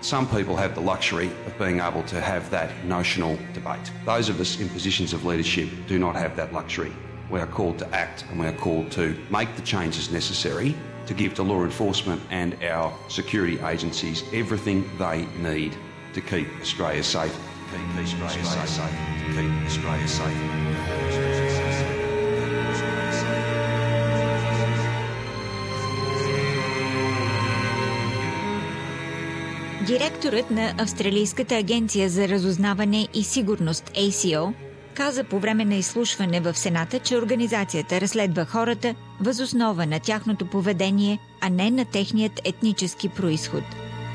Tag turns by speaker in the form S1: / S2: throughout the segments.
S1: Some people have the luxury of being able to have that notional debate. Those of us in positions of leadership do not have that luxury. We are called to act and we are called to make the changes necessary to give to law enforcement and our security agencies everything they need to keep Australia safe. Keep Australia safe. Keep Australia safe.
S2: Директорът на Австралийската агенция за разузнаване и сигурност ACO каза по време на изслушване в Сената, че организацията разследва хората въз основа на тяхното поведение, а не на техният етнически произход.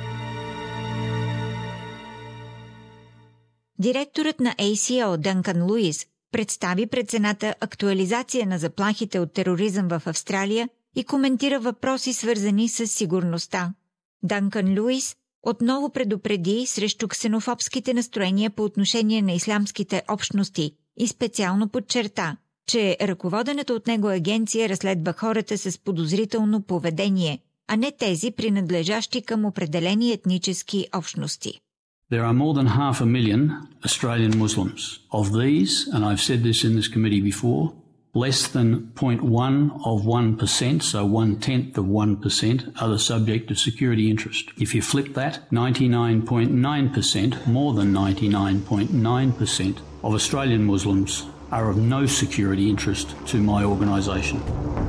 S2: Директорът на ACO Дънкан Луис представи пред Сената актуализация на заплахите от тероризъм в Австралия и коментира въпроси, свързани с сигурността. Дънкан Луис отново предупреди срещу ксенофобските настроения по отношение на ислямските общности и специално подчерта, че ръководената от него агенция разследва хората с подозрително поведение, а не тези, принадлежащи към определени етнически общности.
S3: There are more than 500,000 Australian Muslims. Of these, and I've said this in this committee before, less than 0.1%, so 1/10 of 1%, are the subject of security interest. If you flip that, 99.9%, more than 99.9% of Australian Muslims are of no security interest to my organisation.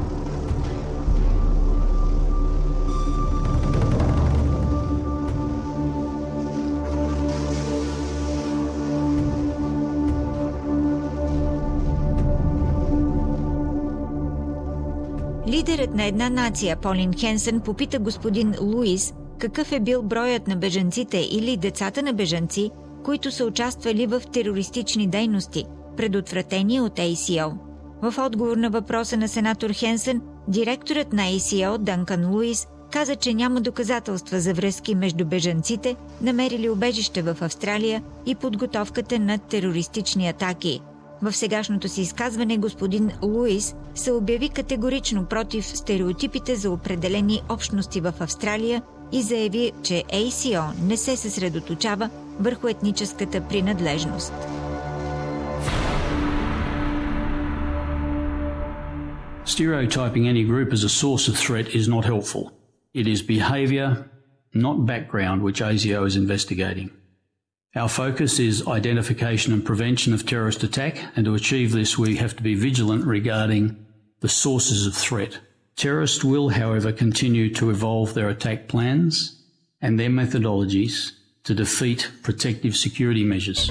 S2: Лидерът на една нация, Полин Хенсън, попита господин Луис какъв е бил броят на бежанците или децата на бежанци, които са участвали в терористични дейности, предотвратени от ACO. В отговор на въпроса на сенатор Хенсън, директорът на ACO Дънкан Луис каза, че няма доказателства за връзки между бежанците, намерили убежище в Австралия, и подготовката на терористични атаки. В сегашното си изказване господин Луис се обяви категорично против стереотипите за определени общности в Австралия и заяви, че ACO не се съсредоточава върху етническата принадлежност.
S3: Stereotyping any group as a source of threat is not helpful. It is behaviour, not background, which ASIO is investigating. Our focus is identification and prevention of terrorist attack, and to achieve this we have to be vigilant regarding the sources of threat. Terrorists will, however, continue to evolve their attack plans and their methodologies to defeat protective security measures.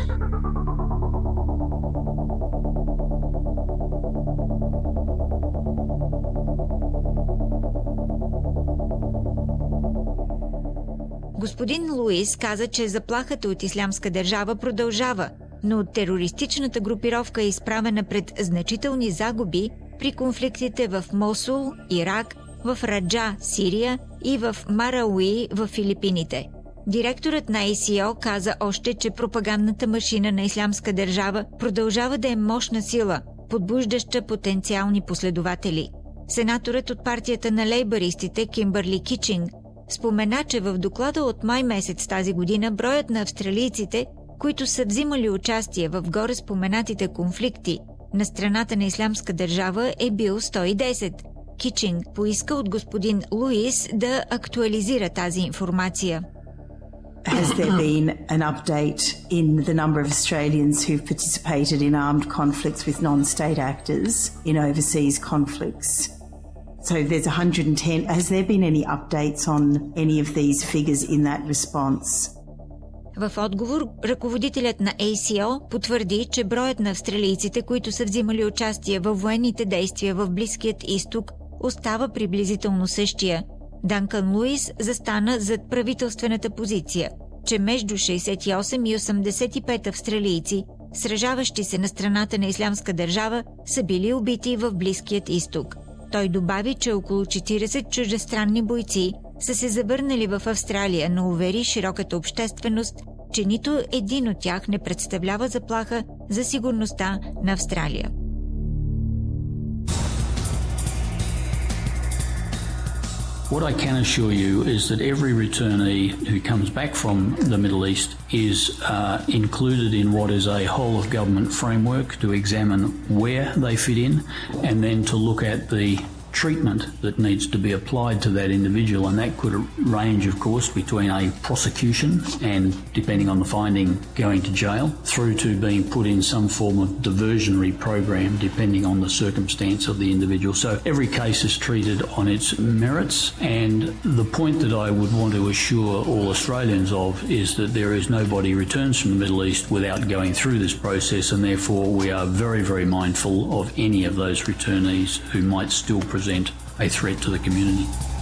S2: Господин Луис каза, че заплахата от Ислямска държава продължава, но терористичната групировка е изправена пред значителни загуби при конфликтите в Мосул, Ирак, в Раджа, Сирия и в Марауи, в Филипините. Директорът на ACO каза още, че пропагандната машина на Ислямска държава продължава да е мощна сила, подбуждаща потенциални последователи. Сенаторът от партията на лейбъристите Кимбърли Кичинг спомена, че в доклада от май месец тази година броят на австралийците, които са взимали участие в горе споменатите конфликти на страната на Ислямска държава, е бил 110. Кичинг поиска от господин Луис да актуализира тази информация.
S4: Has there been an update in the number of Australians who've participated in armed conflicts with non-state actors in overseas conflicts? So there's 110. Has there been any updates on any of these figures in that response?
S2: В отговор, ръководителят на ACO потвърди, че броят на австралийците, които са взимали участие във военните действия в Близкият изток, остава приблизително същия. Дънкан Луис застана зад правителствената позиция, че между 68 и 85 австралийци, сражаващи се на страната на Ислямска държава, са били убити в Близкият изток. Той добави, че около 40 чуждестранни бойци са се завърнали в Австралия, но увери широката общественост, че нито един от тях не представлява заплаха за сигурността на Австралия.
S3: What I can assure you is that every returnee who comes back from the Middle East is included in what is a whole-of-government framework to examine where they fit in and then to look at the treatment that needs to be applied to that individual, and that could range, of course, between a prosecution and, depending on the finding, going to jail, through to being put in some form of diversionary program, depending on the circumstance of the individual. So every case is treated on its merits, and the point that I would want to assure all Australians of is that there is nobody returns from the Middle East without going through this process, and therefore we are very, very mindful of any of those returnees who might still present a threat to the community.